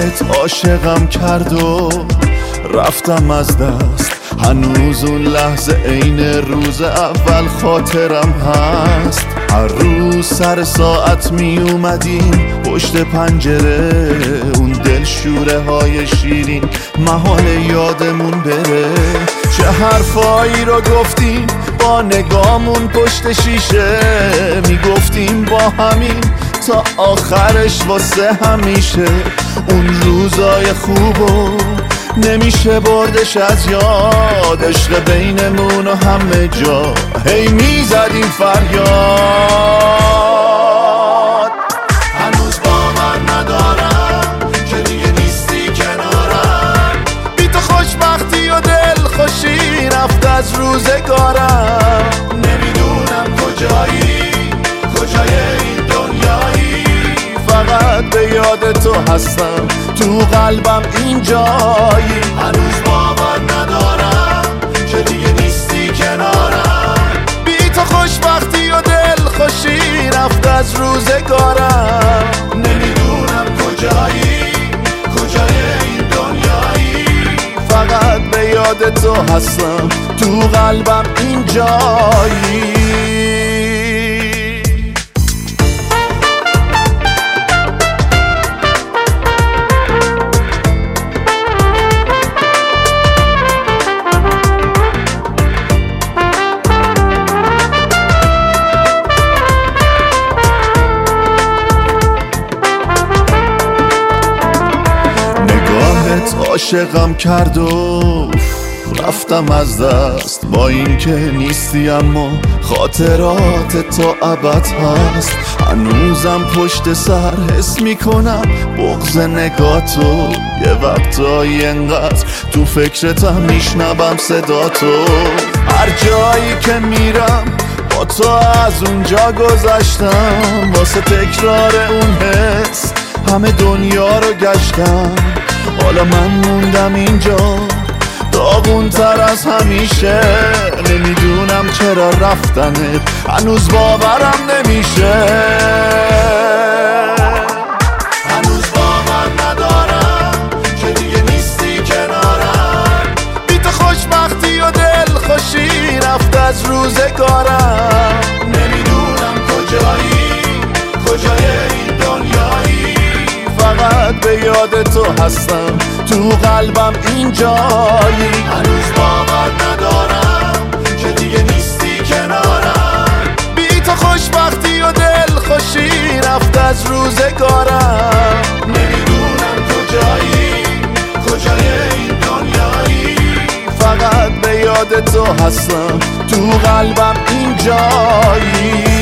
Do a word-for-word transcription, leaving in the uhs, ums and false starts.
نگاهت عاشقم کرد و رفتم از دست. هنوز اون لحظه عین روز اول خاطرم هست. هر روز سر ساعت می اومدیم پشت پنجره، اون دل شوره های شیرین محال یادمون بره. چه حرفایی رو گفتیم با نگامون پشت شیشه، میگفتیم با همین تا آخرش واسه همیشه. اون روزای خوبو نمیشه بردش از یاد، عشق بینمون و همه جا هی میزدیم فریاد. هنوز باور ندارم که دیگه نیستی کنارم، بی تو خوشبختی و دل خوشی رفت از روزگارم. نمیدونم کجایی، کجای این دنیایی، فقط به یاد تو هستم، تو قلبم اینجایی. هنوز باور ندارم که دیگه نیستی کنارم، بی تو خوشبختی و دل خوشی رفت از روزگارم. نمیدونم کجایی، کجای این دنیایی، فقط به یاد تو هستم، تو قلبم اینجایی. عاشقم کرد و رفتم از دست. با این که نیستی اما خاطرات تا ابد هست. هنوزم پشت سر حس میکنم بغض نگاتو، یه وقتایی انقدر تو فکرتم میشنوم صداتو. هر جایی که میرم با تو از اونجا گذشتم، واسه تکرار اون حس همه دنیا رو گشتم. حالا من موندم اینجا داغون تر از همیشه، نمیدونم چرا رفتنت هنوز باورم نمیشه. هنوز باور ندارم که دیگه نیستی کنارم، بی تو خوشبختی و دل خوشی رفت از روزگارم. نمیدونم کجایی، کجای این دنیایی، فقط به یاد تو هستم، تو قلبم اینجایی. هنوز باور ندارم که دیگه نیستی کنارم، بی تو خوشبختی و دل خوشی رفت از روزگارم. نمیدونم کجایی، کجای این دنیایی، فقط به یاد تو هستم، تو قلبم اینجایی.